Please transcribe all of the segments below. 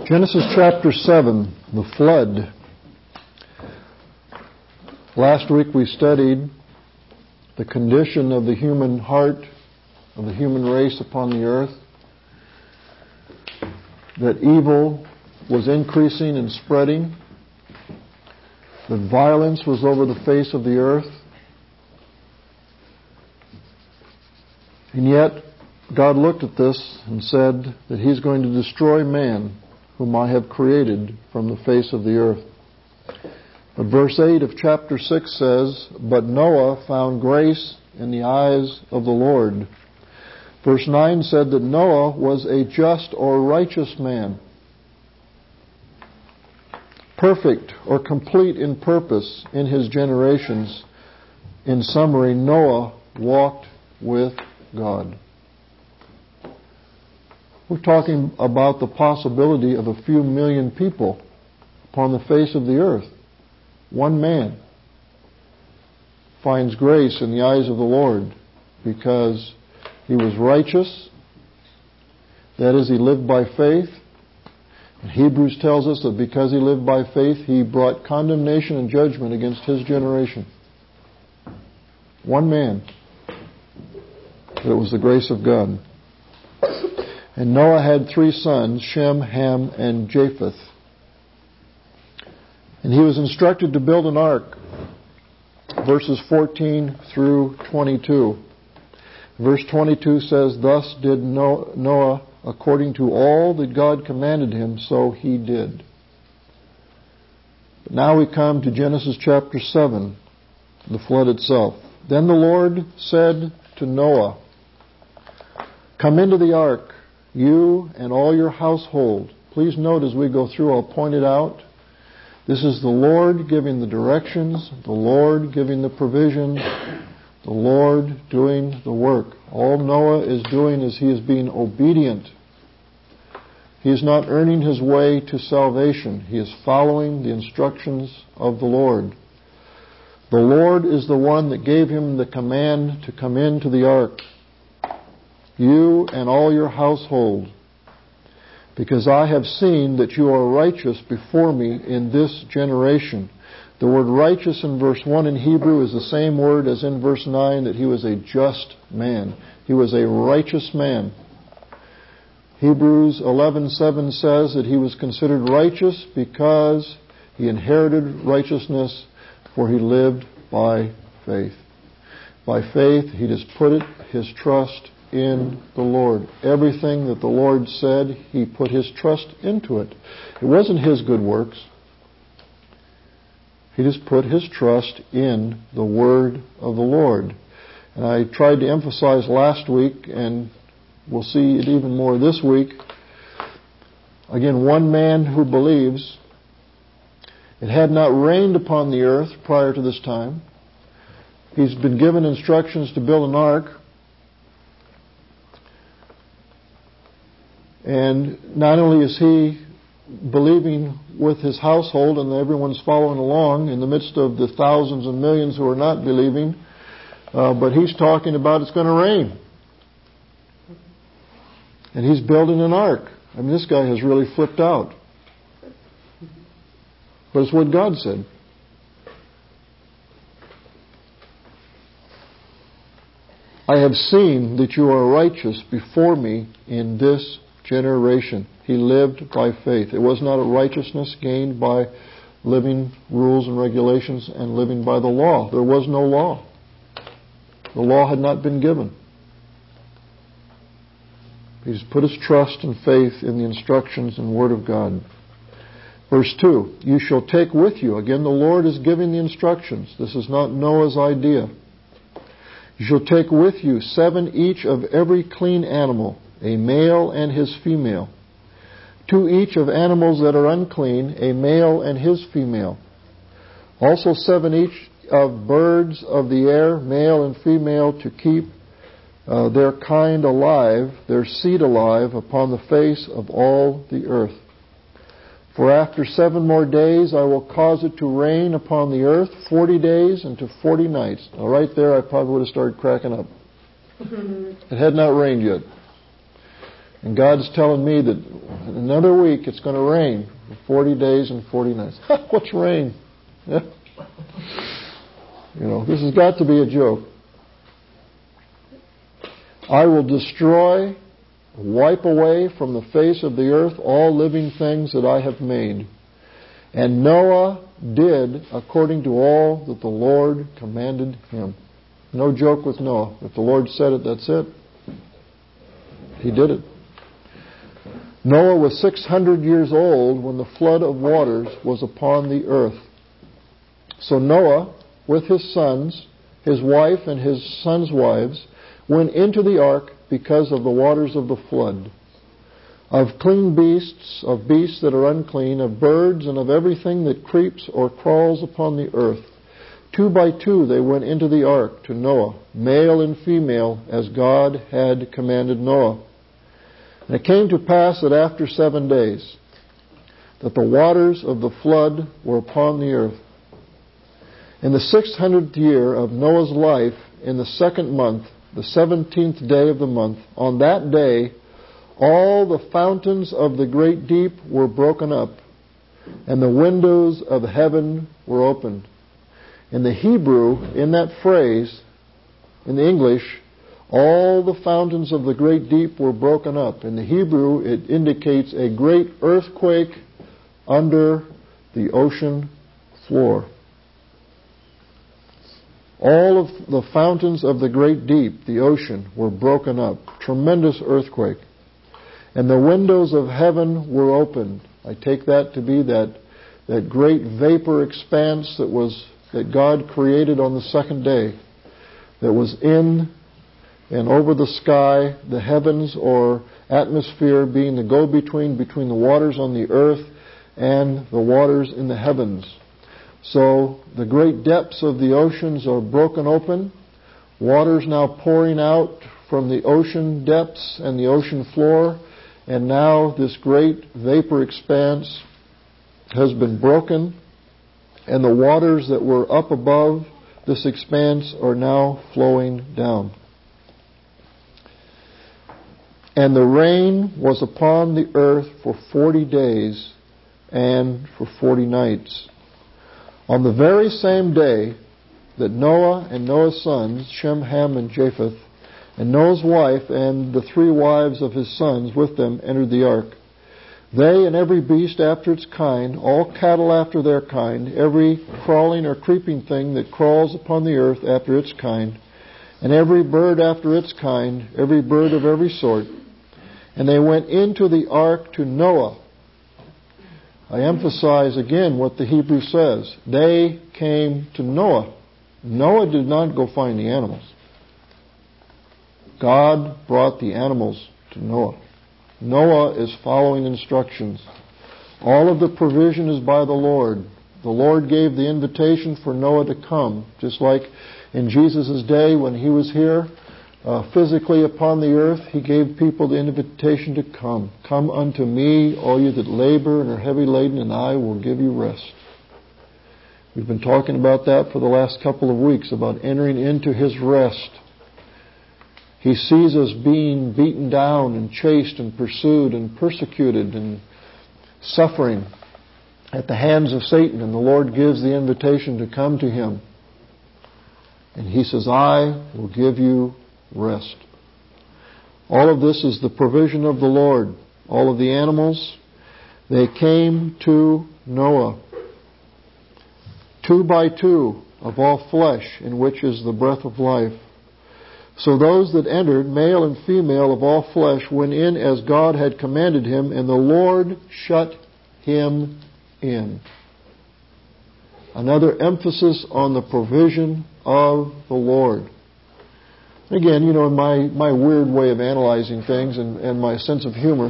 Genesis chapter 7, the flood. Last week we studied the condition of the human heart, of the human race upon the earth, that evil was increasing and spreading, that violence was over the face of the earth, and yet God looked at this and said that He's going to destroy man, whom I have created from the face of the earth. But verse 8 of chapter 6 says, "But Noah found grace in the eyes of the Lord." Verse 9 said that Noah was a just or righteous man, perfect or complete in purpose in his generations. In summary, Noah walked with God. We're talking about the possibility of a few million people upon the face of the earth. One man finds grace in the eyes of the Lord because he was righteous. That is, he lived by faith. And Hebrews tells us that because he lived by faith, he brought condemnation and judgment against his generation. One man. But it was the grace of God. And Noah had 3 sons, Shem, Ham, and Japheth. And he was instructed to build an ark, verses 14 through 22. Verse 22 says, "Thus did Noah according to all that God commanded him, so he did." But now we come to Genesis chapter 7, the flood itself. "Then the Lord said to Noah, 'Come into the ark, you and all your household.'" Please note as we go through, I'll point it out. This is the Lord giving the directions, the Lord giving the provision, the Lord doing the work. All Noah is doing is he is being obedient. He is not earning his way to salvation. He is following the instructions of the Lord. The Lord is the one that gave him the command to come into the ark. "You and all your household, because I have seen that you are righteous before me in this generation." The word righteous in verse 1 in Hebrew is the same word as in verse 9, that he was a just man. He was a righteous man. Hebrews 11:7 says that he was considered righteous because he inherited righteousness, for he lived by faith. By faith, he just put his trust in the Lord. Everything that the Lord said, he put his trust into it. It wasn't his good works. He just put his trust in the word of the Lord. And I tried to emphasize last week, and we'll see it even more this week. Again, one man who believes. It had not rained upon the earth prior to this time. He's been given instructions to build an ark. And not only is he believing with his household and everyone's following along in the midst of the thousands and millions who are not believing, but he's talking about it's going to rain. And he's building an ark. I mean, this guy has really flipped out. But it's what God said. "I have seen that you are righteous before me in this generation." He lived by faith. It was not a righteousness gained by living rules and regulations and living by the law. There was no law. The law had not been given. He just put his trust and faith in the instructions and Word of God. Verse 2, "You shall take with you." Again, the Lord is giving the instructions. This is not Noah's idea. "You shall take with you 7 each of every clean animal, a male and his female. 2 each of animals that are unclean, a male and his female. Also 7 each of birds of the air, male and female, to keep their kind alive, their seed alive, upon the face of all the earth. For after 7 more days I will cause it to rain upon the earth 40 days and to 40 nights. Now right there I probably would have started cracking up. It had not rained yet. And God's telling me that in another week it's going to rain for 40 days and 40 nights. What's rain? Yeah. This has got to be a joke. I will destroy, wipe away from the face of the earth all living things that I have made. And Noah did according to all that the Lord commanded him. No joke with Noah. If the Lord said it, that's it. He did it. Noah was 600 years old when the flood of waters was upon the earth. So Noah, with his sons, his wife, and his sons' wives, went into the ark because of the waters of the flood. Of clean beasts, of beasts that are unclean, of birds, and of everything that creeps or crawls upon the earth. 2 by 2 they went into the ark to Noah, male and female, as God had commanded Noah. And it came to pass that after 7 days, that the waters of the flood were upon the earth. In the 600th year of Noah's life, in the 2nd month, the 17th day of the month, on that day, all the fountains of the great deep were broken up, and the windows of heaven were opened. In the Hebrew, in that phrase, in the English, all the fountains of the great deep were broken up. In the Hebrew, it indicates a great earthquake under the ocean floor. All of the fountains of the great deep, the ocean, were broken up. Tremendous earthquake. And the windows of heaven were opened. I take that to be that great vapor expanse that God created on the 2nd day, that was in and over the sky, the heavens or atmosphere being the go-between between the waters on the earth and the waters in the heavens. So the great depths of the oceans are broken open. Water's now pouring out from the ocean depths and the ocean floor. And now this great vapor expanse has been broken. And the waters that were up above this expanse are now flowing down. And the rain was upon the earth for 40 days and for 40 nights. On the very same day that Noah and Noah's sons, Shem, Ham, and Japheth, and Noah's wife and the 3 wives of his sons with them entered the ark, they and every beast after its kind, all cattle after their kind, every crawling or creeping thing that crawls upon the earth after its kind, and every bird after its kind, every bird of every sort. And they went into the ark to Noah. I emphasize again what the Hebrew says. They came to Noah. Noah did not go find the animals. God brought the animals to Noah. Noah is following instructions. All of the provision is by the Lord. The Lord gave the invitation for Noah to come, just like in Jesus' day when he was here physically upon the earth, he gave people the invitation to come. Come unto me, all you that labor and are heavy laden, and I will give you rest. We've been talking about that for the last couple of weeks, about entering into his rest. He sees us being beaten down and chased and pursued and persecuted and suffering at the hands of Satan, and the Lord gives the invitation to come to him. And he says, I will give you rest. All of this is the provision of the Lord. All of the animals, they came to Noah. 2 by 2 of all flesh, in which is the breath of life. So those that entered, male and female of all flesh, went in as God had commanded him, and the Lord shut him in. Another emphasis on the provision of the Lord. Again, in my weird way of analyzing things and my sense of humor,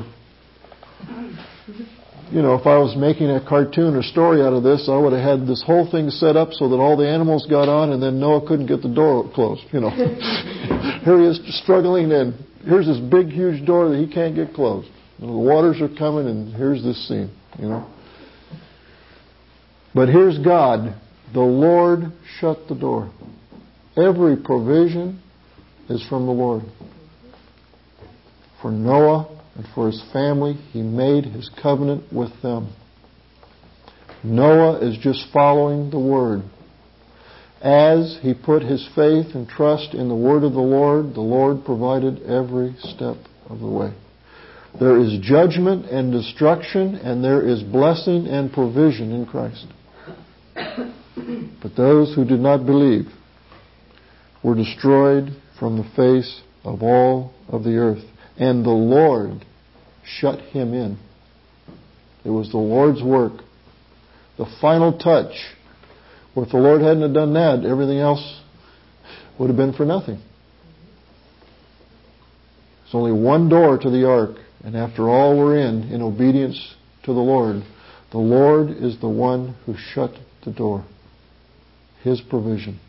if I was making a cartoon or story out of this, I would have had this whole thing set up so that all the animals got on and then Noah couldn't get the door closed. Here he is struggling, and here's this big, huge door that he can't get closed. The waters are coming, and here's this scene, But here's God. The Lord shut the door. Every provision is from the Lord. For Noah and for his family. He made his covenant with them. Noah is just following the Word. As he put his faith and trust in the Word of the Lord provided every step of the way. There is judgment and destruction, and there is blessing and provision in Christ. But those who did not believe were destroyed from the face of all of the earth. And the Lord shut him in. It was the Lord's work. The final touch. Well, if the Lord hadn't have done that, everything else would have been for nothing. There's only one door to the ark. And after all we're in obedience to the Lord is the one who shut the door. His provision.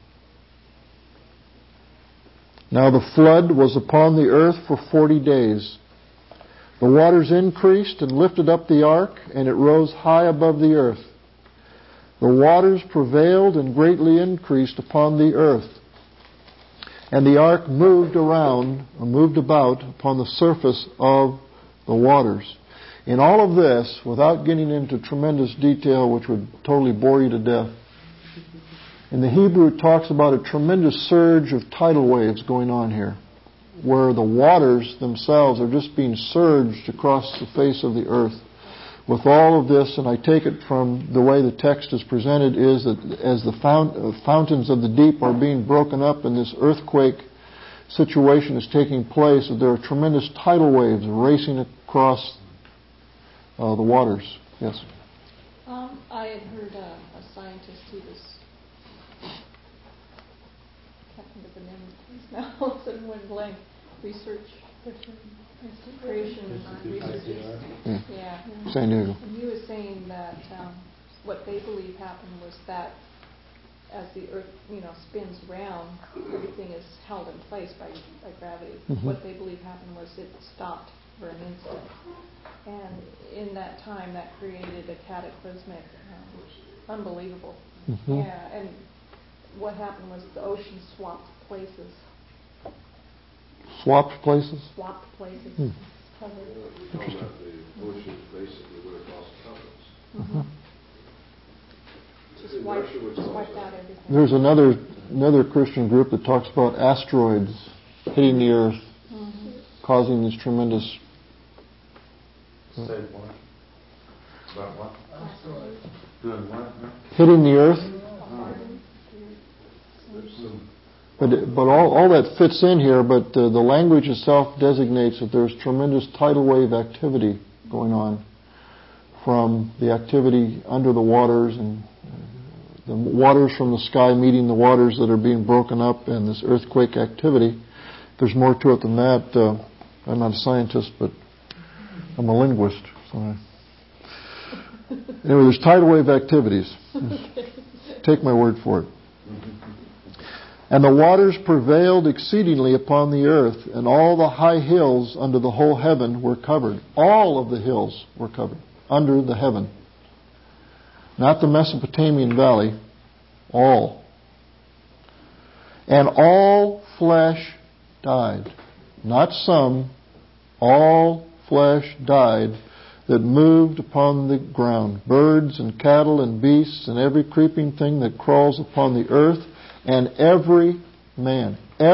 Now the flood was upon the earth for 40 days. The waters increased and lifted up the ark, and it rose high above the earth. The waters prevailed and greatly increased upon the earth. And the ark moved about upon the surface of the waters. In all of this, without getting into tremendous detail, which would totally bore you to death, in the Hebrew it talks about a tremendous surge of tidal waves going on here, where the waters themselves are just being surged across the face of the earth. With all of this, and I take it from the way the text is presented, is that as the fountains of the deep are being broken up and this earthquake situation is taking place, that there are tremendous tidal waves racing across the waters. Yes? I had heard a scientist who was, I can't think of the name of the place now, all of a sudden went blank, research, creation research. Yeah. San Diego. And he was saying that what they believe happened was that as the earth, spins around, everything is held in place by gravity. Mm-hmm. What they believe happened was it stopped for an instant. And in that time, that created a cataclysmic, unbelievable. Mm-hmm. Yeah, and what happened was the ocean swapped places. Swapped places? Swapped places. Hmm. Interesting. The ocean basically went across the continents. Mm-hmm. Just wiped out everything. There's another Christian group that talks about asteroids hitting the earth, mm-hmm. causing this tremendous... Say what? About what? Asteroids. Doing what? Hitting the earth. But all that fits in here, but the language itself designates that there's tremendous tidal wave activity going on from the activity under the waters and the waters from the sky meeting the waters that are being broken up and this earthquake activity. There's more to it than that. I'm not a scientist, but I'm a linguist. So anyway, there's tidal wave activities. Take my word for it. And the waters prevailed exceedingly upon the earth, and all the high hills under the whole heaven were covered. All of the hills were covered under the heaven. Not the Mesopotamian valley, all. And all flesh died. Not some, all flesh died that moved upon the ground. Birds and cattle and beasts and every creeping thing that crawls upon the earth, and every man.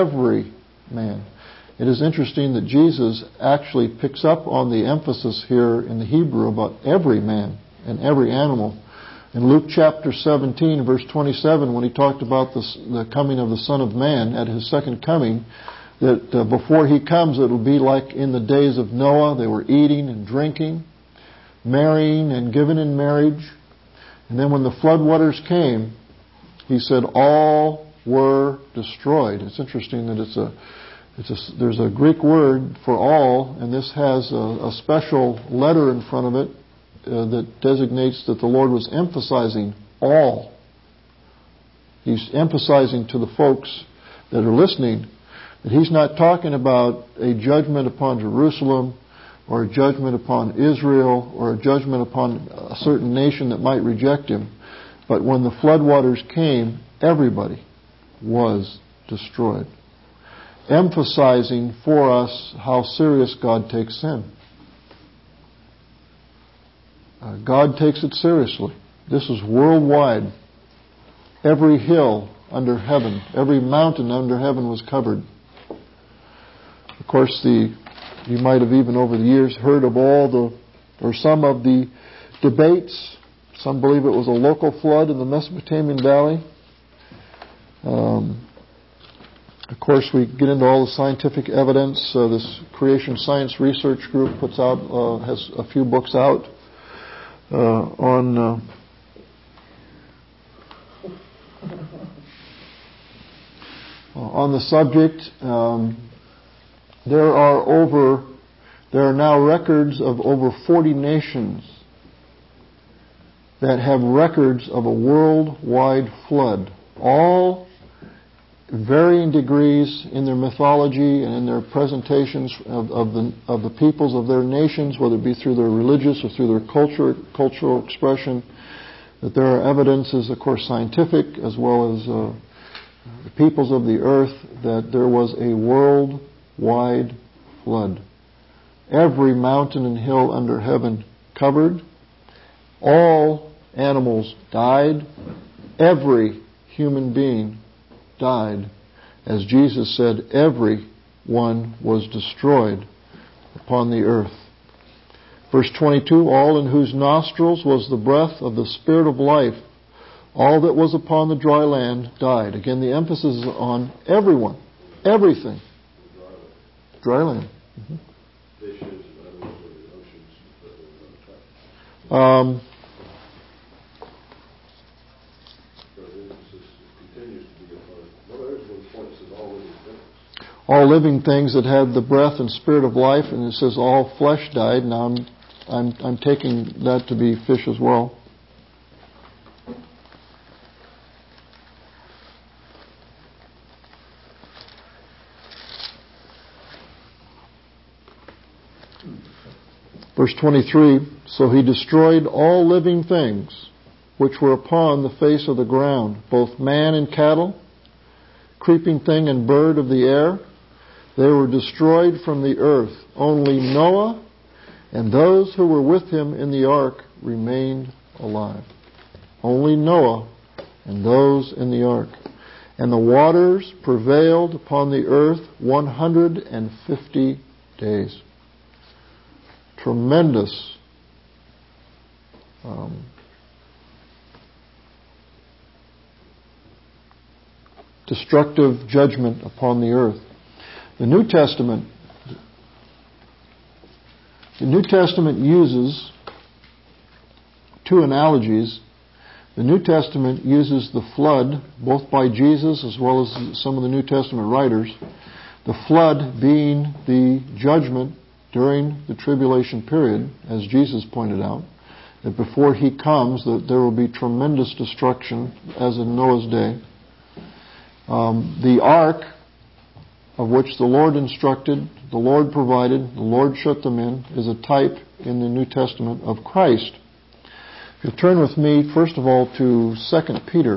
It is interesting that Jesus actually picks up on the emphasis here in the Hebrew about every man and every animal. In Luke chapter 17, verse 27, when he talked about the coming of the Son of Man at his second coming, that before he comes it will be like in the days of Noah. They were eating and drinking, marrying and giving in marriage. And then when the floodwaters came, he said all were destroyed. It's interesting that there's a Greek word for all, and this has a special letter in front of it that designates that the Lord was emphasizing all. He's emphasizing to the folks that are listening that He's not talking about a judgment upon Jerusalem or a judgment upon Israel or a judgment upon a certain nation that might reject Him. But when the floodwaters came, everybody was destroyed. Emphasizing for us how serious God takes sin. God takes it seriously. This is worldwide. Every hill under heaven, every mountain under heaven was covered. Of course, you might have even over the years heard of some of the debates. Some believe it was a local flood in the Mesopotamian Valley. Of course, we get into all the scientific evidence. This Creation Science Research Group has a few books out on the subject. There are now records of over 40 nations that have records of a worldwide flood, all varying degrees in their mythology and in their presentations of the peoples of their nations, whether it be through their religious or through their cultural expression. That there are evidences, of course, scientific as well as the peoples of the earth, that there was a worldwide flood. Every mountain and hill under heaven covered. All animals died. Every human being died. As Jesus said, every one was destroyed upon the earth. Verse 22, all in whose nostrils was the breath of the Spirit of life, all that was upon the dry land died. Again, the emphasis is on everyone, everything. Dry land. Mm-hmm. Fishes and animals in the oceans that were untouched. All living things that had the breath and spirit of life, and it says all flesh died. Now I'm taking that to be fish as well. Verse 23, so he destroyed all living things which were upon the face of the ground, both man and cattle, creeping thing and bird of the air. They were destroyed from the earth. Only Noah and those who were with him in the ark remained alive. Only Noah and those in the ark. And the waters prevailed upon the earth 150 days. Tremendous destructive judgment upon the earth. The New Testament uses two analogies. The New Testament uses the flood, both by Jesus as well as some of the New Testament writers, the flood being the judgment during the tribulation period, as Jesus pointed out, that before he comes, that there will be tremendous destruction, as in Noah's day. The ark, of which the Lord instructed, the Lord provided, the Lord shut them in, is a type in the New Testament of Christ. If you turn with me, first of all, to 2 Peter.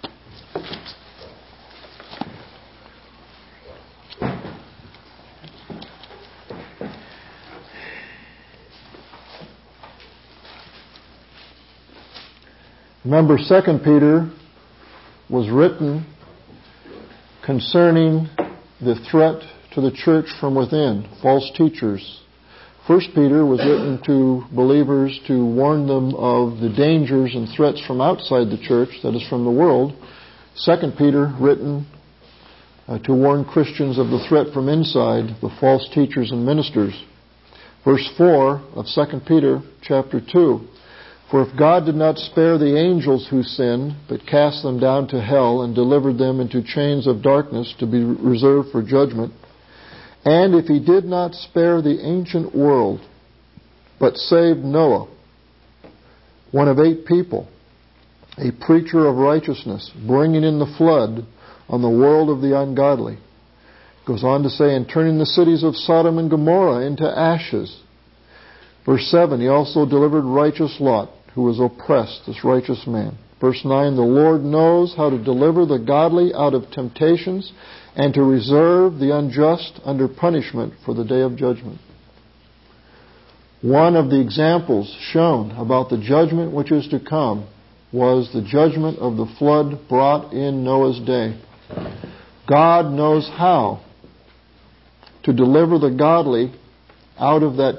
Remember, 2 Peter was written concerning the threat to the church from within, false teachers. 1 Peter was written to believers to warn them of the dangers and threats from outside the church, that is from the world. 2 Peter written to warn Christians of the threat from inside, the false teachers and ministers. Verse 4 of 2 Peter chapter 2. For if God did not spare the angels who sinned, but cast them down to hell and delivered them into chains of darkness to be reserved for judgment, and if he did not spare the ancient world, but saved Noah, one of 8 people, a preacher of righteousness, bringing in the flood on the world of the ungodly. Goes on to say, and turning the cities of Sodom and Gomorrah into ashes. Verse 7, he also delivered righteous Lot, who was oppressed, this righteous man. Verse 9, the Lord knows how to deliver the godly out of temptations and to reserve the unjust under punishment for the day of judgment. One of the examples shown about the judgment which is to come was the judgment of the flood brought in Noah's day. God knows how to deliver the godly out of that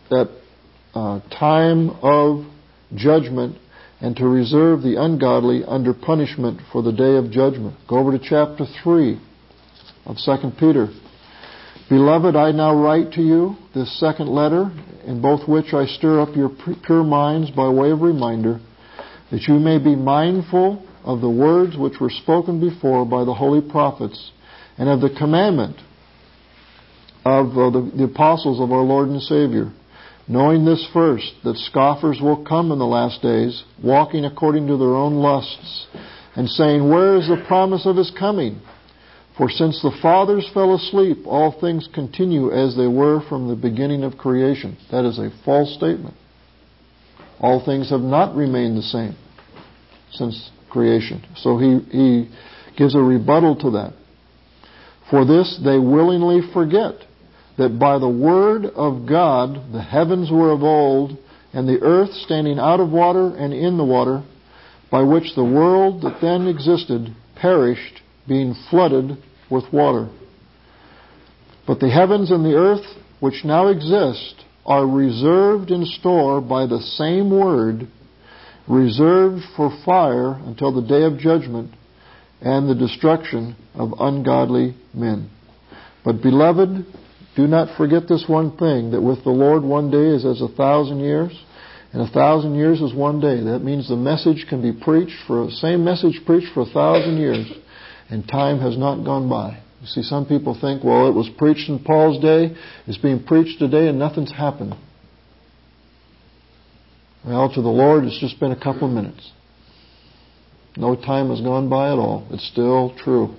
time of judgment and to reserve the ungodly under punishment for the day of judgment. Go over to chapter 3 of 2 Peter. Beloved, I now write to you this second letter, in both which I stir up your pure minds by way of reminder, that you may be mindful of the words which were spoken before by the holy prophets, and of the commandment of the apostles of our Lord and Savior, knowing this first, that scoffers will come in the last days, walking according to their own lusts, and saying, where is the promise of His coming? For since the fathers fell asleep, all things continue as they were from the beginning of creation. That is a false statement. All things have not remained the same since creation. So he gives a rebuttal to that. For this they willingly forget that by the word of God the heavens were of old, and the earth standing out of water and in the water, by which the world that then existed perished, being flooded with water. But the heavens and the earth which now exist are reserved in store by the same word, reserved for fire until the day of judgment and the destruction of ungodly men. But beloved, do not forget this one thing, that with the Lord one day is as 1,000 years, and 1,000 years is one day. That means the message can be preached same message preached for 1,000 years, and time has not gone by. You see, some people think, well, it was preached in Paul's day, it's being preached today, and nothing's happened. Well, to the Lord, it's just been a couple of minutes. No time has gone by at all. It's still true.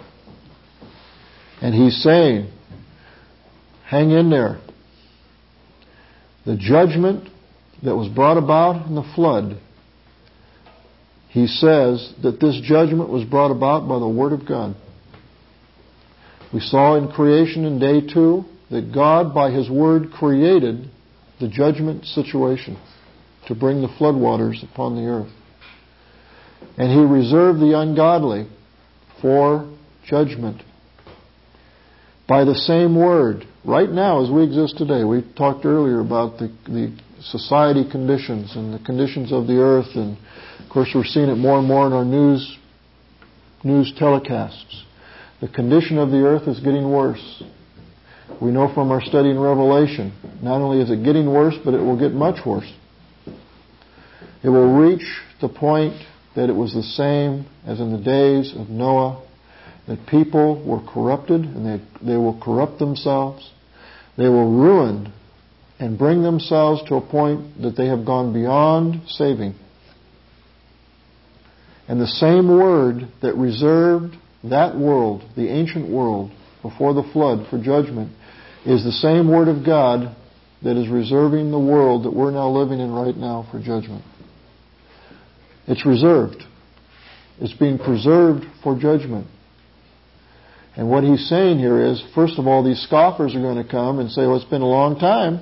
And He's saying, hang in there. The judgment that was brought about in the flood, He says that this judgment was brought about by the Word of God. We saw in creation in day 2 that God, by His Word, created the judgment situation to bring the floodwaters upon the earth. And He reserved the ungodly for judgment. By the same Word, right now as we exist today, we talked earlier about the society conditions and the conditions of the earth, and of course we're seeing it more and more in our news telecasts. The condition of the earth is getting worse. We know from our study in Revelation, not only is it getting worse, but it will get much worse. It will reach the point that it was the same as in the days of Noah, that people were corrupted and they will corrupt themselves. They will ruin and bring themselves to a point that they have gone beyond saving. And the same Word that reserved that world, the ancient world, before the flood for judgment, is the same Word of God that is reserving the world that we're now living in right now for judgment. It's reserved. It's being preserved for judgment. And what He's saying here is, first of all, these scoffers are going to come and say, well, it's been a long time.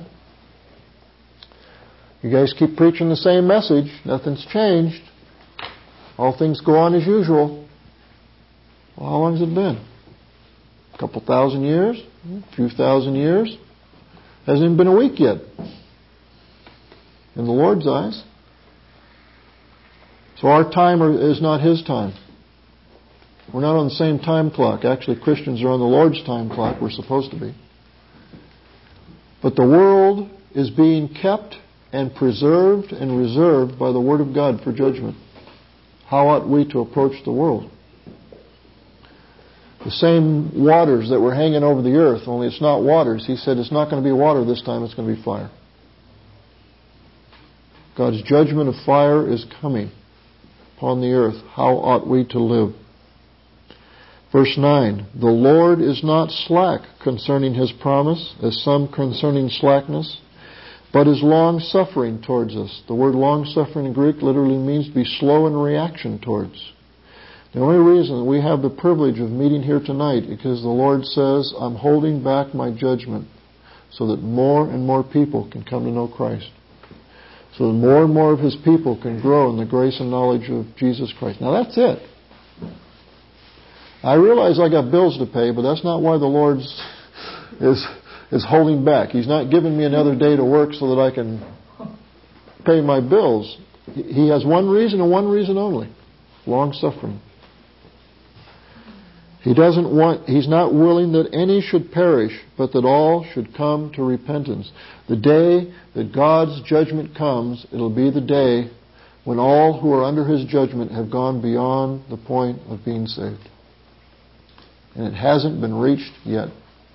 You guys keep preaching the same message. Nothing's changed. All things go on as usual. Well, how long has it been? A couple thousand years? A few thousand years? Hasn't even been a week yet. In the Lord's eyes. So our time is not His time. We're not on the same time clock. Actually, Christians are on the Lord's time clock. We're supposed to be. But the world is being kept and preserved and reserved by the Word of God for judgment. How ought we to approach the world? The same waters that were hanging over the earth, only it's not waters. He said it's not going to be water this time, it's going to be fire. God's judgment of fire is coming upon the earth. How ought we to live? Verse 9, the Lord is not slack concerning His promise, as some concerning slackness, but is long-suffering towards us. The word long-suffering in Greek literally means to be slow in reaction towards. The only reason that we have the privilege of meeting here tonight is because the Lord says, I'm holding back my judgment so that more and more people can come to know Christ. So that more and more of His people can grow in the grace and knowledge of Jesus Christ. Now that's it. I realize I got bills to pay, but that's not why the Lord is holding back. He's not giving me another day to work so that I can pay my bills. He has one reason and one reason only: long suffering. He's not willing that any should perish, but that all should come to repentance. The day that God's judgment comes, it'll be the day when all who are under His judgment have gone beyond the point of being saved. And it hasn't been reached yet.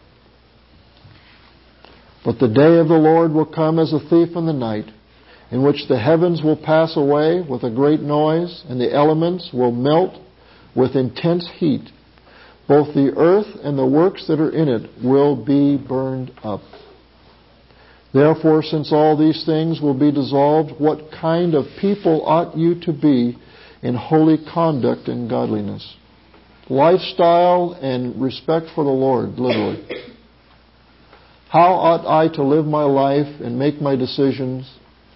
But the day of the Lord will come as a thief in the night, in which the heavens will pass away with a great noise, and the elements will melt with intense heat. Both the earth and the works that are in it will be burned up. Therefore, since all these things will be dissolved, what kind of people ought you to be in holy conduct and godliness? Lifestyle and respect for the Lord, literally. How ought I to live my life and make my decisions?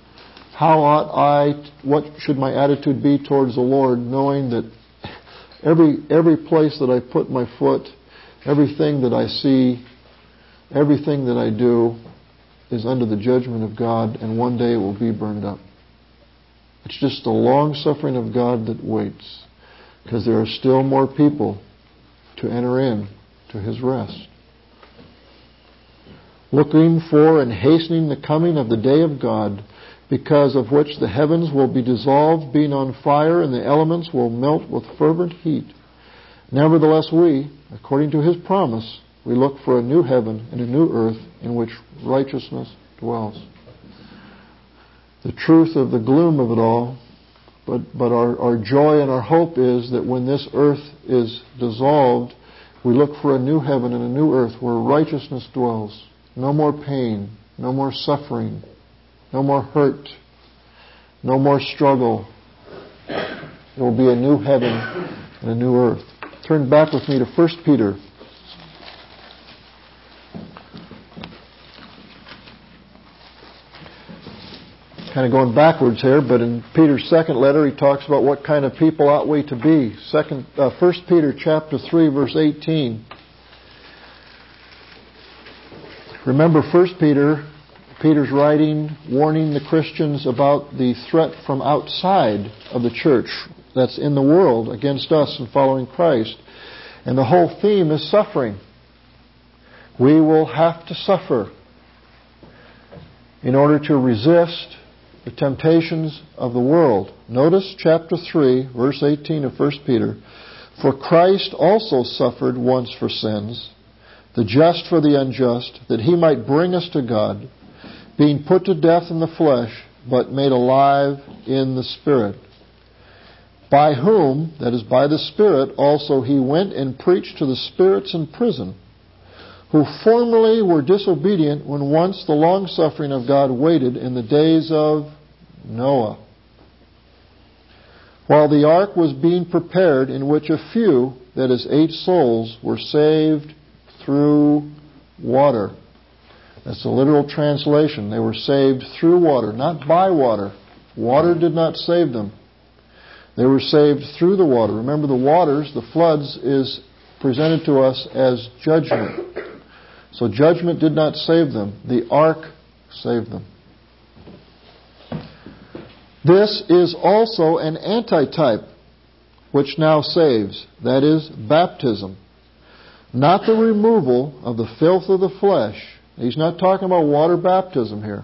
What should my attitude be towards the Lord, knowing that every place that I put my foot, everything that I see, everything that I do is under the judgment of God, and one day it will be burned up. It's just the long suffering of God that waits, because there are still more people to enter in to His rest. Looking for and hastening the coming of the day of God, because of which the heavens will be dissolved, being on fire, and the elements will melt with fervent heat. Nevertheless we, according to His promise, we look for a new heaven and a new earth in which righteousness dwells. The truth of the gloom of it all, but our joy and our hope is that when this earth is dissolved, we look for a new heaven and a new earth where righteousness dwells. No more pain, no more suffering, no more hurt, no more struggle. There will be a new heaven and a new earth. Turn back with me to 1 Peter. Kind of going backwards here, but in Peter's second letter he talks about what kind of people ought we to be. 1 Peter chapter 3, verse 18. Remember 1 Peter's writing, warning the Christians about the threat from outside of the church that's in the world against us and following Christ. And the whole theme is suffering. We will have to suffer in order to resist the temptations of the world. Notice chapter 3, verse 18 of 1 Peter. For Christ also suffered once for sins, the just for the unjust, that He might bring us to God, being put to death in the flesh, but made alive in the Spirit. By whom, that is by the Spirit, also He went and preached to the spirits in prison, who formerly were disobedient when once the long-suffering of God waited in the days of Noah, while the ark was being prepared, in which a few, that is 8 souls, were saved through water. That's the literal translation. They were saved through water, not by water. Water did not save them. They were saved through the water. Remember, the waters, the floods, is presented to us as judgment. So judgment did not save them. The ark saved them. This is also an antitype which now saves, that is, baptism. Not the removal of the filth of the flesh. He's not talking about water baptism here.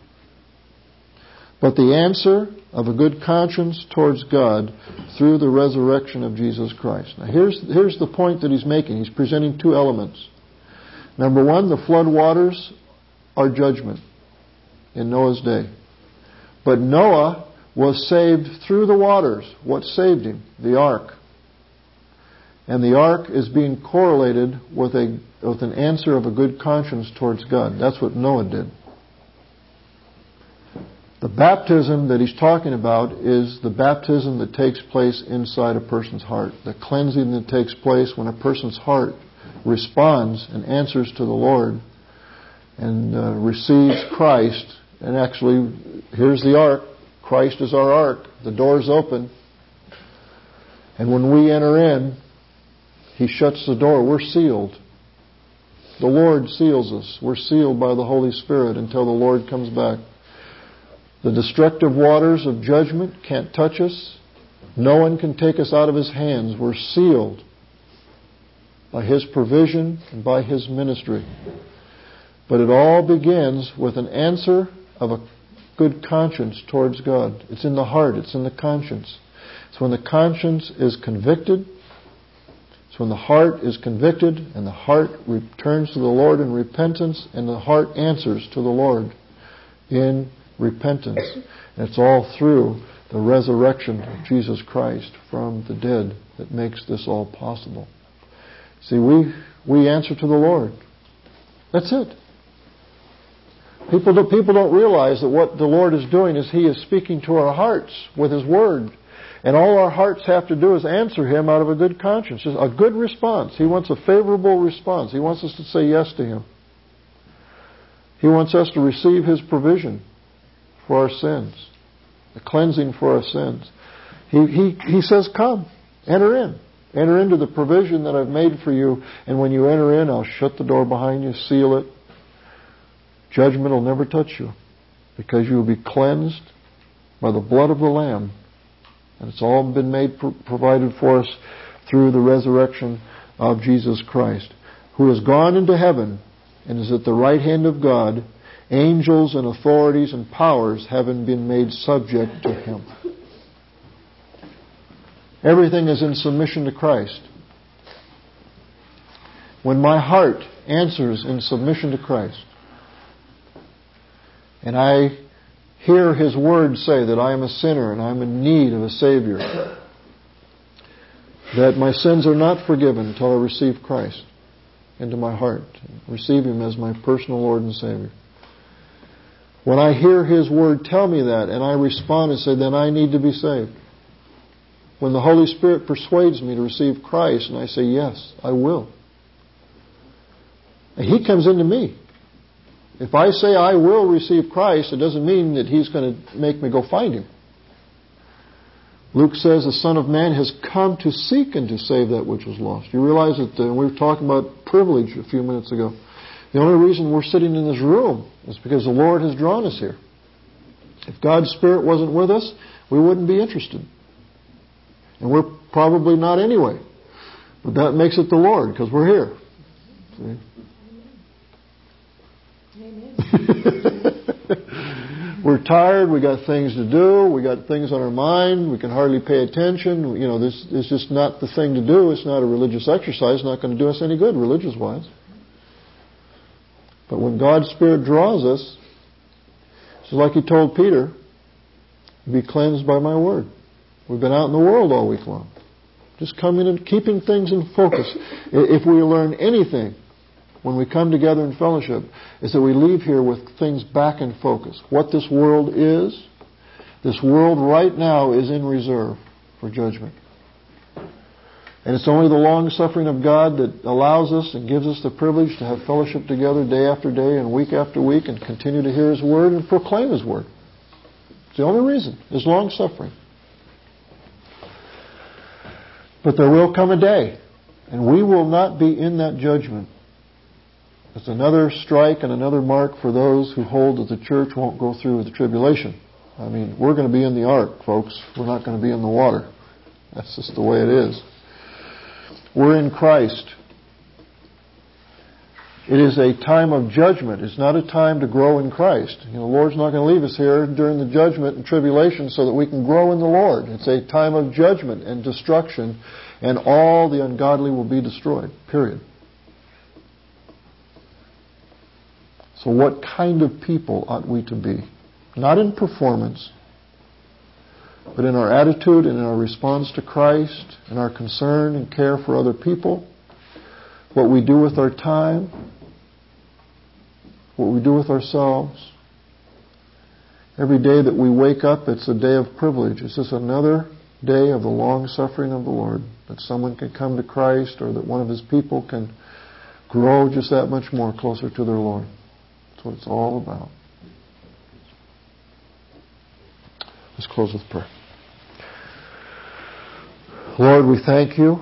But the answer of a good conscience towards God through the resurrection of Jesus Christ. Now here's the point that he's making. He's presenting 2 elements. Number 1, the flood waters are judgment in Noah's day. But Noah was saved through the waters. What saved him? The ark. And the ark is being correlated with an answer of a good conscience towards God. That's what Noah did. The baptism that he's talking about is the baptism that takes place inside a person's heart. The cleansing that takes place when a person's heart responds and answers to the Lord and receives Christ. And actually, here's the ark. Christ is our ark. The door's open. And when we enter in, He shuts the door. We're sealed. The Lord seals us. We're sealed by the Holy Spirit until the Lord comes back. The destructive waters of judgment can't touch us. No one can take us out of His hands. We're sealed by His provision and by His ministry. But it all begins with an answer of a good conscience towards God. It's in the heart. It's in the conscience. It's when the conscience is convicted. It's when the heart is convicted and the heart returns to the Lord in repentance and the heart answers to the Lord in repentance. And it's all through the resurrection of Jesus Christ from the dead that makes this all possible. See, we answer to the Lord. That's it. People don't realize that what the Lord is doing is He is speaking to our hearts with His Word. And all our hearts have to do is answer Him out of a good conscience. Just a good response. He wants a favorable response. He wants us to say yes to Him. He wants us to receive His provision for our sins. The cleansing for our sins. He says, come, enter in. Enter into the provision that I've made for you. And when you enter in, I'll shut the door behind you, seal it. Judgment will never touch you because you will be cleansed by the blood of the Lamb. And it's all been made provided for us through the resurrection of Jesus Christ, who has gone into heaven and is at the right hand of God, angels and authorities and powers having been made subject to Him. Everything is in submission to Christ. When my heart answers in submission to Christ, and I hear His Word say that I am a sinner and I'm in need of a Savior, that my sins are not forgiven until I receive Christ into my heart, receive Him as my personal Lord and Savior. When I hear His Word tell me that and I respond and say, then I need to be saved. When the Holy Spirit persuades me to receive Christ and I say, yes, I will. And He comes into me. If I say I will receive Christ, it doesn't mean that He's going to make me go find Him. Luke says the Son of Man has come to seek and to save that which was lost. You realize that we were talking about privilege a few minutes ago. The only reason we're sitting in this room is because the Lord has drawn us here. If God's Spirit wasn't with us, we wouldn't be interested. And we're probably not anyway. But that makes it the Lord, because we're here. See? We're tired, we got things to do, we got things on our mind, we can hardly pay attention. You know, this is just not the thing to do. It's not a religious exercise. It's not going to do us any good religious-wise. But when God's Spirit draws us, it's like He told Peter, be cleansed by my word. We've been out in the world all week long. Just coming and keeping things in focus. If we learn anything when we come together in fellowship, is that we leave here with things back in focus. What this world is, this world right now is in reserve for judgment. And it's only the long suffering of God that allows us and gives us the privilege to have fellowship together day after day and week after week and continue to hear His Word and proclaim His Word. It's the only reason, is long suffering. But there will come a day, and we will not be in that judgment. It's another strike and another mark for those who hold that the church won't go through the tribulation. I mean, we're going to be in the ark, folks. We're not going to be in the water. That's just the way it is. We're in Christ. It is a time of judgment. It's not a time to grow in Christ. You know, the Lord's not going to leave us here during the judgment and tribulation so that we can grow in the Lord. It's a time of judgment and destruction, and all the ungodly will be destroyed. Period. So what kind of people ought we to be? Not in performance, but in our attitude and in our response to Christ, in our concern and care for other people, what we do with our time, what we do with ourselves. Every day that we wake up, it's a day of privilege. It's just another day of the long suffering of the Lord, that someone can come to Christ or that one of His people can grow just that much more closer to their Lord. what it's all about. Let's close with prayer. Lord, we thank you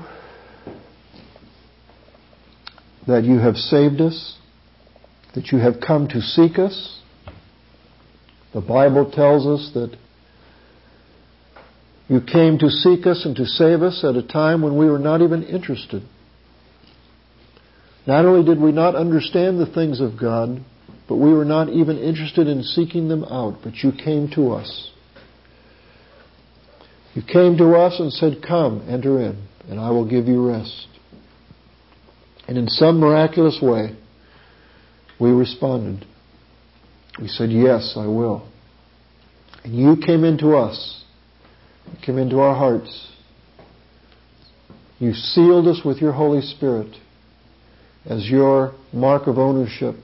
that you have saved us, that you have come to seek us. The Bible tells us that you came to seek us and to save us at a time when we were not even interested. Not only did we not understand the things of God, but we were not even interested in seeking them out, but you came to us. You came to us and said, "Come, enter in, and I will give you rest." And in some miraculous way, we responded. We said, "Yes, I will." And you came into us. You came into our hearts. You sealed us with your Holy Spirit as your mark of ownership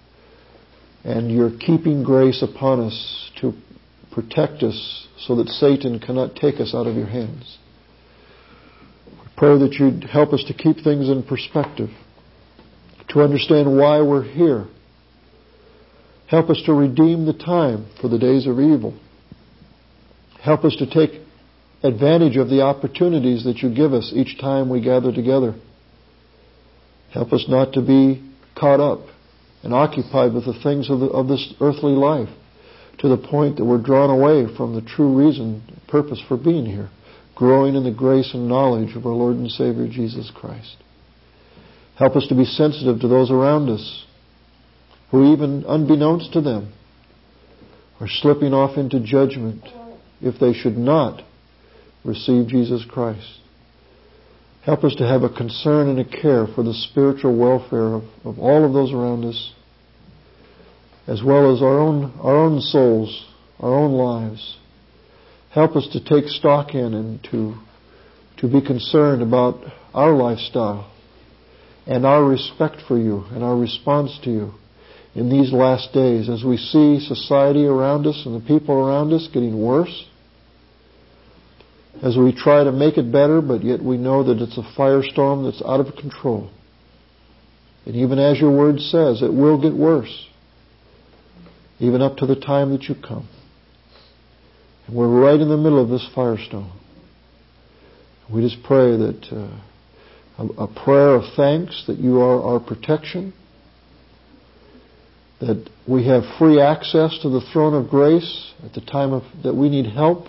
and your keeping grace upon us to protect us so that Satan cannot take us out of your hands. We pray that you'd help us to keep things in perspective, to understand why we're here. Help us to redeem the time for the days of evil. Help us to take advantage of the opportunities that you give us each time we gather together. Help us not to be caught up and occupied with the things of this earthly life to the point that we're drawn away from the true reason, purpose for being here, growing in the grace and knowledge of our Lord and Savior Jesus Christ. Help us to be sensitive to those around us who, even unbeknownst to them, are slipping off into judgment if they should not receive Jesus Christ. Help us to have a concern and a care for the spiritual welfare of all of those around us, as well as our own souls, our own lives. Help us to take stock in and to be concerned about our lifestyle and our respect for you and our response to you in these last days as we see society around us and the people around us getting worse, as we try to make it better, but yet we know that it's a firestorm that's out of control. And even as your word says, it will get worse, even up to the time that you come. And we're right in the middle of this firestorm. We just pray that a prayer of thanks that you are our protection, that we have free access to the throne of grace at the time that we need help,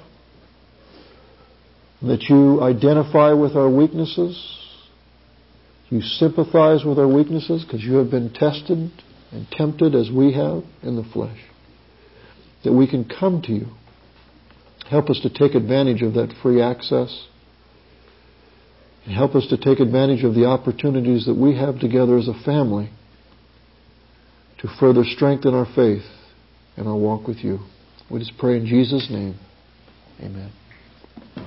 that you identify with our weaknesses, you sympathize with our weaknesses because you have been tested and tempted as we have in the flesh, that we can come to you. Help us to take advantage of that free access, and help us to take advantage of the opportunities that we have together as a family to further strengthen our faith and our walk with you. We just pray in Jesus' name. Amen.